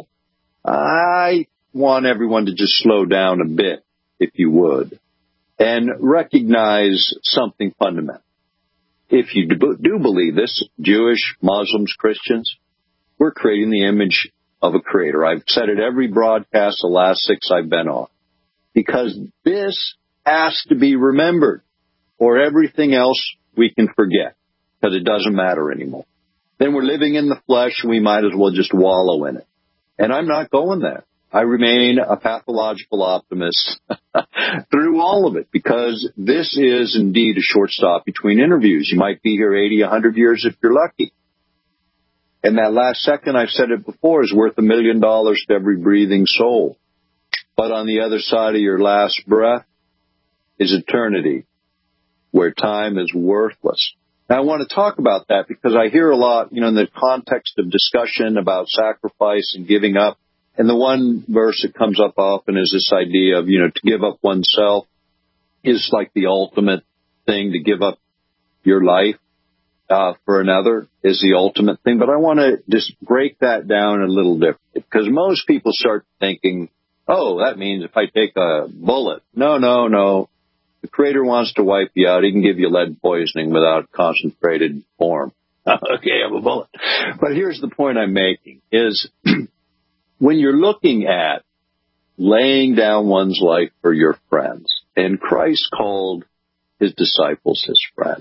I want everyone to just slow down a bit, if you would, and recognize something fundamental. If you do believe this, Jewish, Muslims, Christians, we're creating the image of a creator. I've said it every broadcast the last 6 I've been on, because this has to be remembered, or everything else we can forget, because it doesn't matter anymore. Then we're living in the flesh, and we might as well just wallow in it. And I'm not going there. I remain a pathological optimist through all of it, because this is indeed a short stop between interviews. You might be here 80, 100 years if you're lucky. And that last second, I've said it before, is worth $1 million to every breathing soul. But on the other side of your last breath is eternity, where time is worthless. Now, I want to talk about that because I hear a lot, in the context of discussion about sacrifice and giving up. And the one verse that comes up often is this idea of, to give up oneself is like the ultimate thing. To give up your life for another is the ultimate thing. But I want to just break that down a little differently, because most people start thinking, oh, that means if I take a bullet. No. The Creator wants to wipe you out. He can give you lead poisoning without concentrated form. Okay, I have a bullet. But here's the point I'm making is when you're looking at laying down one's life for your friends, and Christ called his disciples his friends,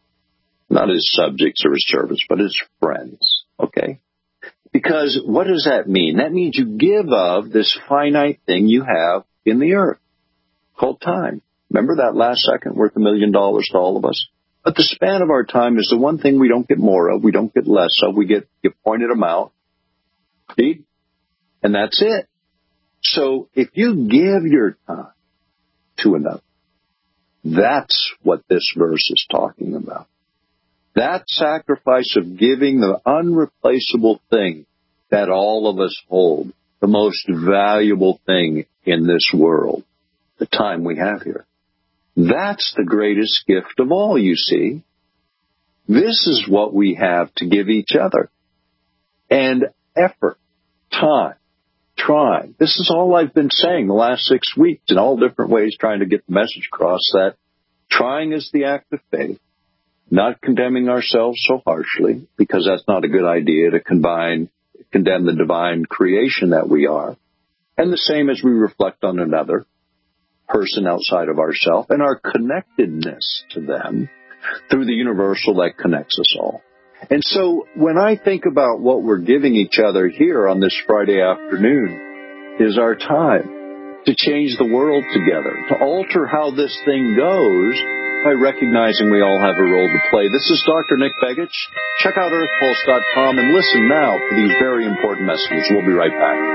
not his subjects or his servants, but his friends, okay? Because what does that mean? That means you give of this finite thing you have in the earth called time. Remember that last second worth $1 million to all of us? But the span of our time is the one thing we don't get more of, we don't get less of, we get pointed amount. See? And that's it. So if you give your time to another, that's what this verse is talking about. That sacrifice of giving the unreplaceable thing that all of us hold, the most valuable thing in this world, the time we have here. That's the greatest gift of all, you see. This is what we have to give each other. And effort, time, trying. This is all I've been saying the last 6 weeks in all different ways, trying to get the message across that trying is the act of faith, not condemning ourselves so harshly, because that's not a good idea to condemn the divine creation that we are. And the same as we reflect on another person outside of ourselves and our connectedness to them through the universal that connects us all. And so when I think about what we're giving each other here on this Friday afternoon is our time to change the world together, to alter how this thing goes by recognizing we all have a role to play. This is Dr. Nick Begich. Check out earthpulse.com and listen now for these very important messages. We'll be right back.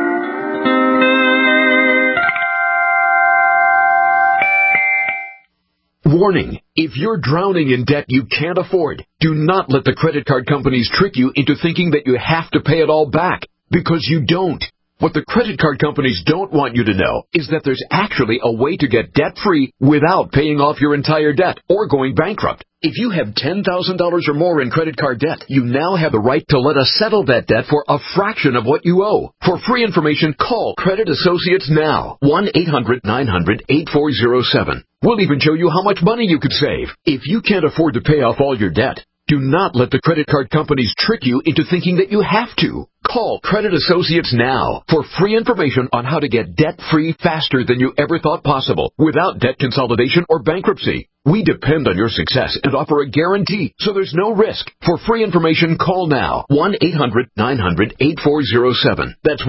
Warning, if you're drowning in debt you can't afford, do not let the credit card companies trick you into thinking that you have to pay it all back, because you don't. What the credit card companies don't want you to know is that there's actually a way to get debt-free without paying off your entire debt or going bankrupt. If you have $10,000 or more in credit card debt, you now have the right to let us settle that debt for a fraction of what you owe. For free information, call Credit Associates now. 1-800-900-8407. We'll even show you how much money you could save. If you can't afford to pay off all your debt, do not let the credit card companies trick you into thinking that you have to. Call Credit Associates now for free information on how to get debt-free faster than you ever thought possible without debt consolidation or bankruptcy. We depend on your success and offer a guarantee, so there's no risk. For free information, call now. 1-800-900-8407. That's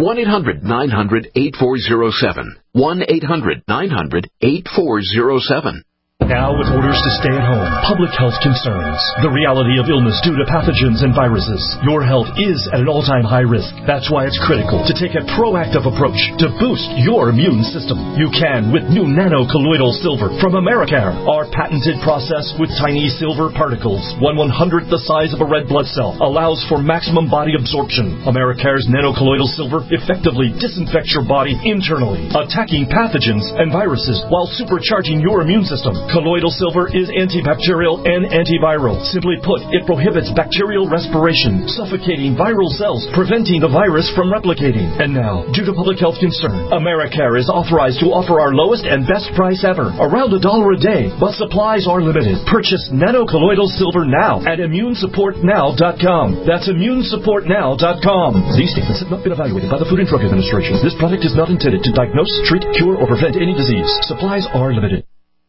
1-800-900-8407. 1-800-900-8407. Now with orders to stay at home, public health concerns, the reality of illness due to pathogens and viruses, your health is at an all-time high risk. That's why it's critical to take a proactive approach to boost your immune system. You can with new nano-colloidal silver from Americare. Our patented process with tiny silver particles, 1/100th the size of a red blood cell, allows for maximum body absorption. Americare's nano-colloidal silver effectively disinfects your body internally, attacking pathogens and viruses while supercharging your immune system. Colloidal silver is antibacterial and antiviral. Simply put, it prohibits bacterial respiration, suffocating viral cells, preventing the virus from replicating. And now, due to public health concern, Americare is authorized to offer our lowest and best price ever, around $1 a day, but supplies are limited. Purchase nano-colloidal silver now at ImmuneSupportNow.com. That's ImmuneSupportNow.com. These statements have not been evaluated by the Food and Drug Administration. This product is not intended to diagnose, treat, cure, or prevent any disease. Supplies are limited.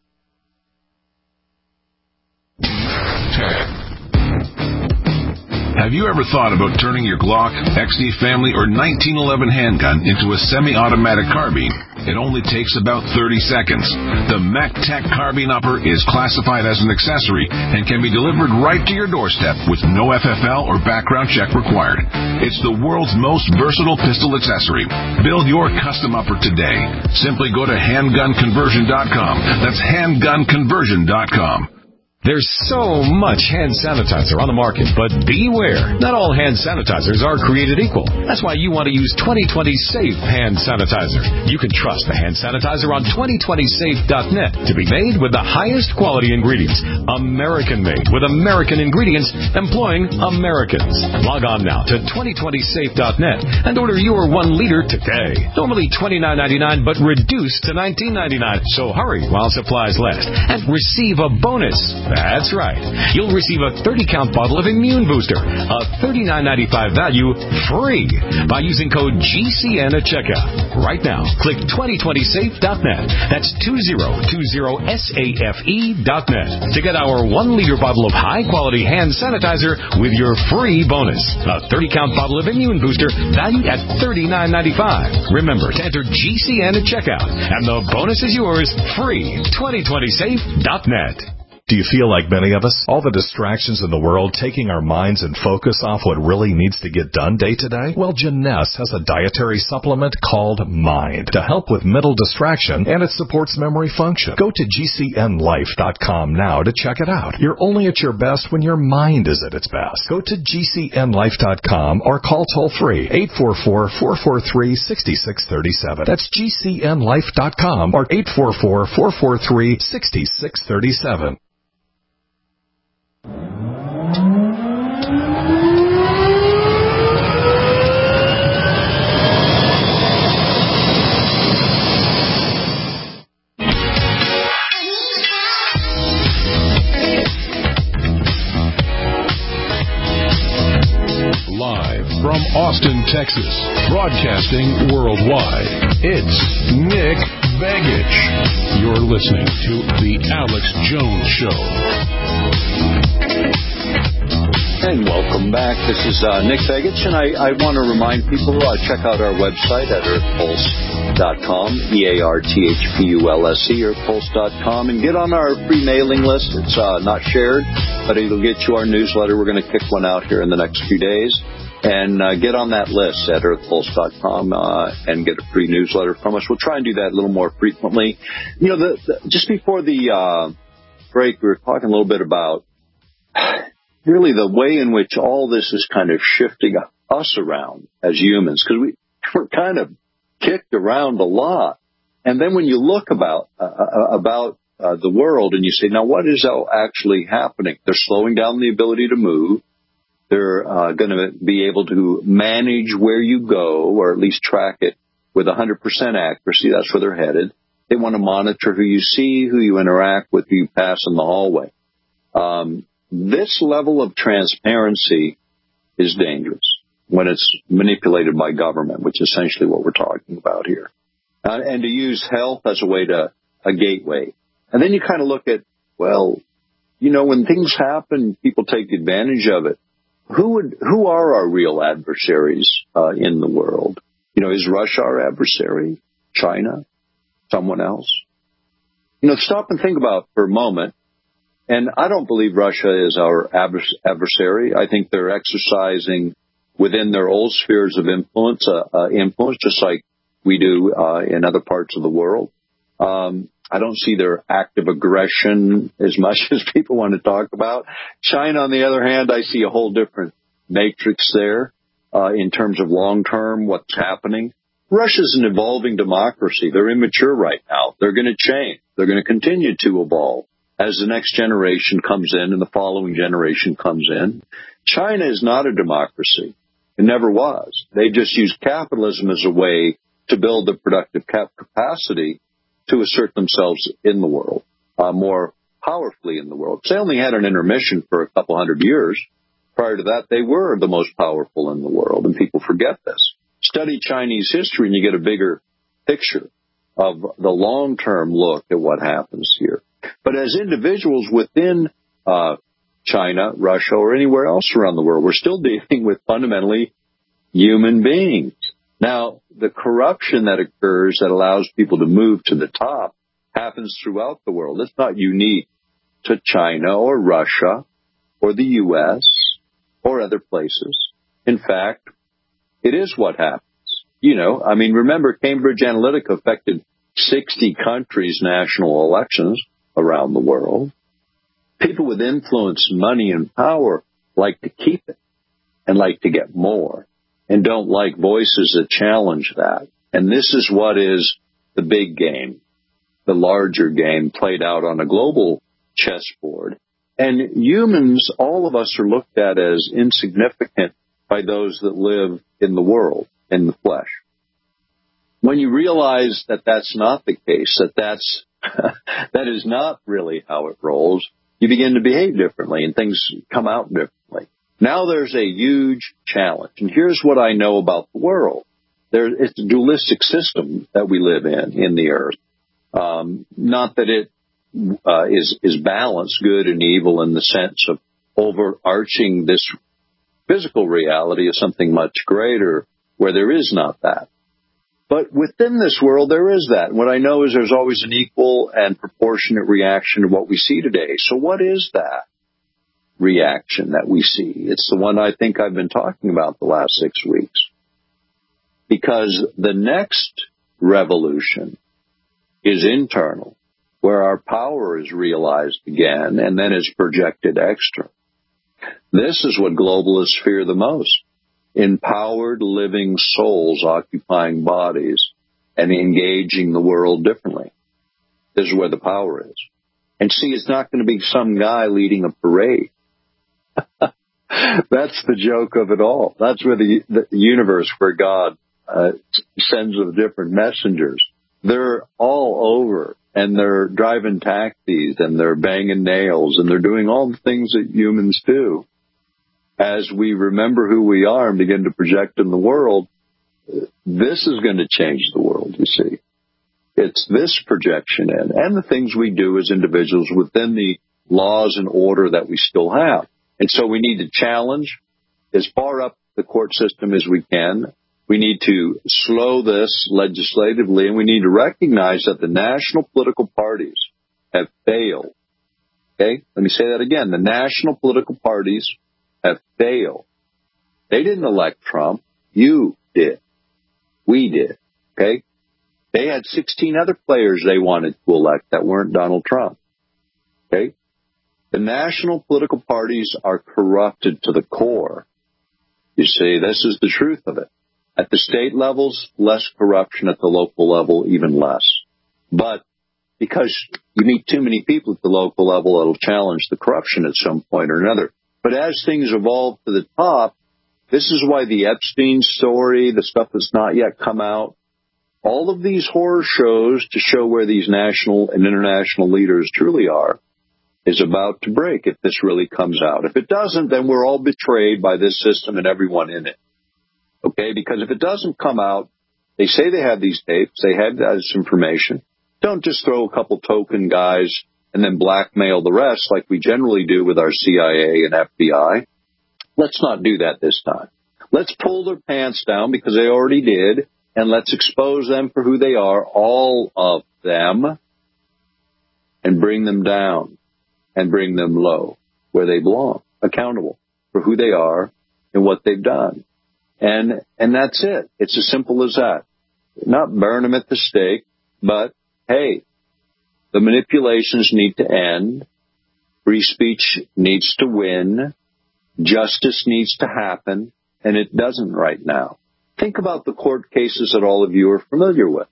Have you ever thought about turning your Glock, XD Family, or 1911 handgun into a semi-automatic carbine? It only takes about 30 seconds. The MacTac Carbine Upper is classified as an accessory and can be delivered right to your doorstep with no FFL or background check required. It's the world's most versatile pistol accessory. Build your custom upper today. Simply go to handgunconversion.com. That's handgunconversion.com. There's so much hand sanitizer on the market, but beware. Not all hand sanitizers are created equal. That's why you want to use 2020 Safe Hand Sanitizer. You can trust the hand sanitizer on 2020safe.net to be made with the highest quality ingredients. American-made with American ingredients employing Americans. Log on now to 2020safe.net and order your 1 liter today. Normally $29.99, but reduced to $19.99. So hurry while supplies last and receive a bonus. That's right. You'll receive a 30-count bottle of Immune Booster, a $39.95 value, free by using code GCN at checkout. Right now, click 2020safe.net. That's 2020safe.net to get our 1-liter bottle of high-quality hand sanitizer with your free bonus. A 30-count bottle of Immune Booster valued at $39.95. Remember to enter GCN at checkout, and the bonus is yours, free. 2020safe.net. Do you feel like many of us? All the distractions in the world taking our minds and focus off what really needs to get done day to day? Well, Jeunesse has a dietary supplement called Mind to help with mental distraction, and it supports memory function. Go to GCNLife.com now to check it out. You're only at your best when your mind is at its best. Go to GCNLife.com or call toll-free 844-443-6637. That's GCNLife.com or 844-443-6637. Live from Austin, Texas, broadcasting worldwide, it's Nick Begich. You're listening to The Alex Jones Show. And welcome back. This is Nick Begich, and I want to remind people, check out our website at earthpulse.com, EARTHPULSE, earthpulse.com, and get on our free mailing list. It's not shared, but it'll get you our newsletter. We're going to kick one out here in the next few days. And get on that list at earthpulse.com and get a free newsletter from us. We'll try and do that a little more frequently. You know, just before the break, we were talking a little bit about really the way in which all this is kind of shifting us around as humans, because we're kind of kicked around a lot. And then when you look about the world and you say, now what is actually happening? They're slowing down the ability to move. They're going to be able to manage where you go, or at least track it with 100% accuracy. That's where they're headed. They want to monitor who you see, who you interact with, who you pass in the hallway. This level of transparency is dangerous when it's manipulated by government, which is essentially what we're talking about here. And to use health as a way to a gateway. And then you kind of look at, well, you know, when things happen, people take advantage of it. Who are our real adversaries in the world? You know, is Russia our adversary? China? Someone else? stop and think about for a moment. And I don't believe Russia is our adversary. I think they're exercising within their old spheres of influence, just like we do in other parts of the world. I don't see their active aggression as much as people want to talk about. China, on the other hand, I see a whole different matrix there in terms of long-term, what's happening. Russia's an evolving democracy. They're immature right now. They're going to change. They're going to continue to evolve as the next generation comes in and the following generation comes in. China is not a democracy. It never was. They just used capitalism as a way to build the productive capacity to assert themselves in the world, more powerfully in the world. They only had an intermission for a couple hundred years. Prior to that, they were the most powerful in the world, and people forget this. Study Chinese history, and you get a bigger picture of the long-term look at what happens here. But as individuals within China, Russia, or anywhere else around the world, we're still dealing with fundamentally human beings. Now, the corruption that occurs that allows people to move to the top happens throughout the world. It's not unique to China or Russia or the U.S. or other places. In fact, it is what happens. Remember, Cambridge Analytica affected 60 countries' national elections around the world. People with influence, money, and power like to keep it and like to get more and don't like voices that challenge that. And this is what is the big game, the larger game played out on a global chessboard. And humans, all of us, are looked at as insignificant by those that live in the world, in the flesh. When you realize that that's not the case, that is not really how it rolls, you begin to behave differently and things come out differently. Now there's a huge challenge. And here's what I know about the world. It's a dualistic system that we live in the earth. Not that it is balanced, good and evil, in the sense of overarching this physical reality as something much greater where there is not that. But within this world, there is that. What I know is there's always an equal and proportionate reaction to what we see today. So what is that reaction that we see? It's the one I think I've been talking about the last 6 weeks. Because the next revolution is internal, where our power is realized again and then is projected external. This is what globalists fear the most. Empowered living souls occupying bodies and engaging the world differently. This is where the power is. And see, it's not going to be some guy leading a parade. That's the joke of it all. That's where the universe, where God sends of different messengers. They're all over, and they're driving taxis, and they're banging nails, and they're doing all the things that humans do. As we remember who we are and begin to project in the world, this is going to change the world, you see. It's this projection in, and the things we do as individuals within the laws and order that we still have. And so we need to challenge as far up the court system as we can. We need to slow this legislatively, and we need to recognize that the national political parties have failed. Okay? Let me say that again. The national political parties have failed. They didn't elect Trump. You did. We did. Okay? They had 16 other players they wanted to elect that weren't Donald Trump. Okay? The national political parties are corrupted to the core. You see, this is the truth of it. At the state levels, less corruption. At the local level, even less. But because you meet too many people at the local level, it'll challenge the corruption at some point or another. But as things evolve to the top, this is why the Epstein story, the stuff that's not yet come out, all of these horror shows to show where these national and international leaders truly are, is about to break if this really comes out. If it doesn't, then we're all betrayed by this system and everyone in it. Okay? Because if it doesn't come out, they say they have these tapes, they have this information. Don't just throw a couple token guys and then blackmail the rest like we generally do with our CIA and FBI. Let's not do that this time. Let's pull their pants down because they already did, and let's expose them for who they are, all of them. and bring them down and bring them low where they belong, accountable for who they are and what they've done. And that's it. It's as simple as that. Not burn them at the stake, but, hey, the manipulations need to end. Free speech needs to win. Justice needs to happen, and it doesn't right now. Think about the court cases that all of you are familiar with,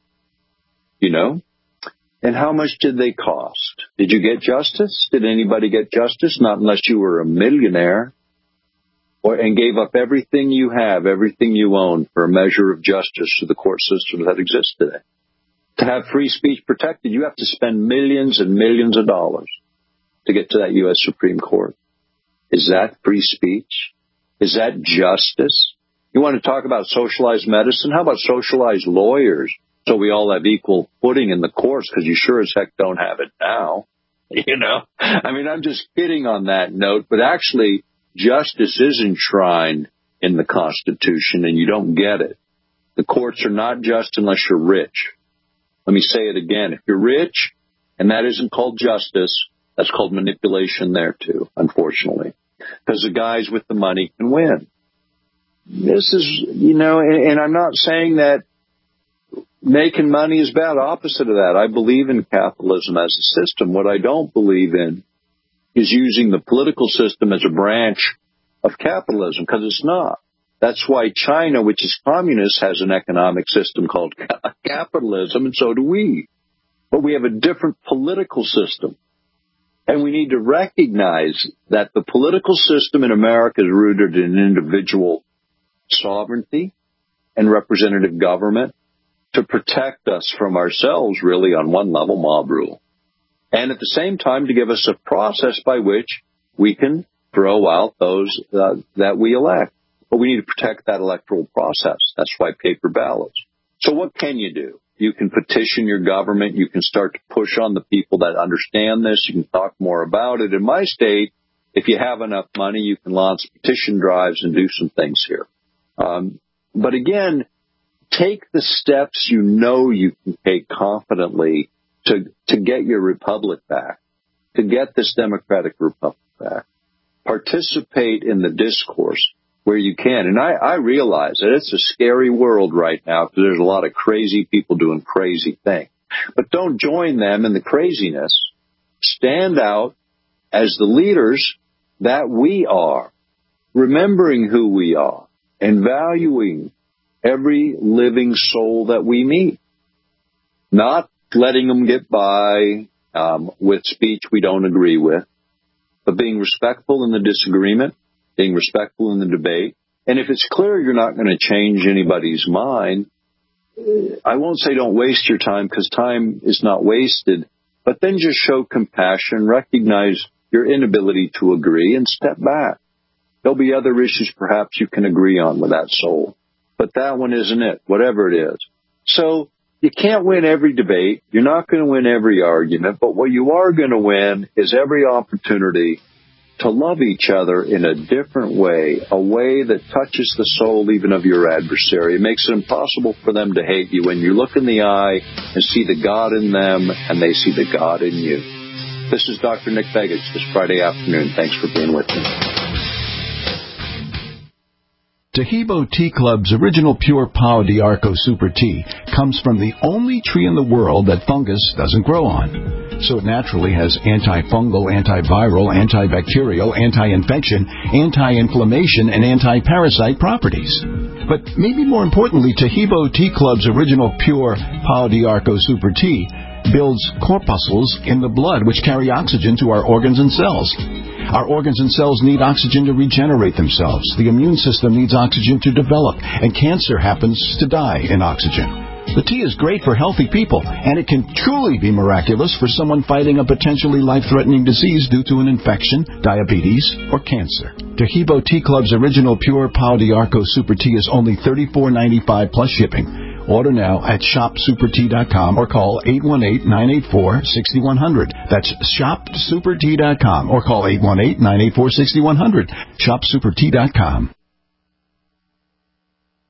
and how much did they cost? Did you get justice? Did anybody get justice? Not unless you were a millionaire and gave up everything you have, everything you own for a measure of justice to the court system that exists today. To have free speech protected, you have to spend millions and millions of dollars to get to that U.S. Supreme Court. Is that free speech? Is that justice? You want to talk about socialized medicine? How about socialized lawyers so we all have equal footing in the courts, because you sure as heck don't have it now. I'm just kidding on that note, but actually justice is enshrined in the Constitution, and you don't get it. The courts are not just unless you're rich. Let me say it again. If you're rich and that isn't called justice, that's called manipulation there too, unfortunately, because the guys with the money can win. This is, and I'm not saying that making money is bad. Opposite of that, I believe in capitalism as a system. What I don't believe in is using the political system as a branch of capitalism, because it's not. That's why China, which is communist, has an economic system called capitalism, and so do we. But we have a different political system. And we need to recognize that the political system in America is rooted in individual sovereignty and representative government to protect us from ourselves, really, on one level, mob rule. And at the same time, to give us a process by which we can throw out those that we elect. But we need to protect that electoral process. That's why paper ballots. So what can you do? You can petition your government. You can start to push on the people that understand this. You can talk more about it. In my state, if you have enough money, you can launch petition drives and do some things here. But again, take the steps you can take confidently to get your republic back, to get this democratic republic back. Participate in the discourse where you can. And I realize that it's a scary world right now because there's a lot of crazy people doing crazy things. But don't join them in the craziness. Stand out as the leaders that we are, remembering who we are and valuing every living soul that we meet. Not letting them get by with speech we don't agree with, but being respectful in the disagreement, being respectful in the debate. And if it's clear you're not going to change anybody's mind, I won't say don't waste your time, because time is not wasted, but then just show compassion, recognize your inability to agree, and step back. There'll be other issues perhaps you can agree on with that soul, but that one isn't it, whatever it is. So you can't win every debate. You're not going to win every argument, but what you are going to win is every opportunity to love each other in a different way, a way that touches the soul even of your adversary. It makes it impossible for them to hate you when you look in the eye and see the God in them and they see the God in you. This is Dr. Nick Begich this Friday afternoon. Thanks for being with me. Taheebo Tea Club's original pure Pau d'Arco Super Tea comes from the only tree in the world that fungus doesn't grow on. So it naturally has antifungal, antiviral, antibacterial, anti-infection, anti-inflammation, and anti-parasite properties. But maybe more importantly, Taheebo Tea Club's original pure Pau d'Arco Super Tea builds corpuscles in the blood which carry oxygen to our organs and cells. Our organs and cells need oxygen to regenerate themselves. The immune system needs oxygen to develop, and cancer happens to die in oxygen. The tea is great for healthy people, and it can truly be miraculous for someone fighting a potentially life-threatening disease due to an infection, diabetes, or cancer. Taheebo Tea Club's original pure Pau d'Arco Super Tea is only $34.95 plus shipping. Order now at shopsupertea.com or call 818-984-6100. That's shopsupertea.com or call 818-984-6100. Shopsupertea.com.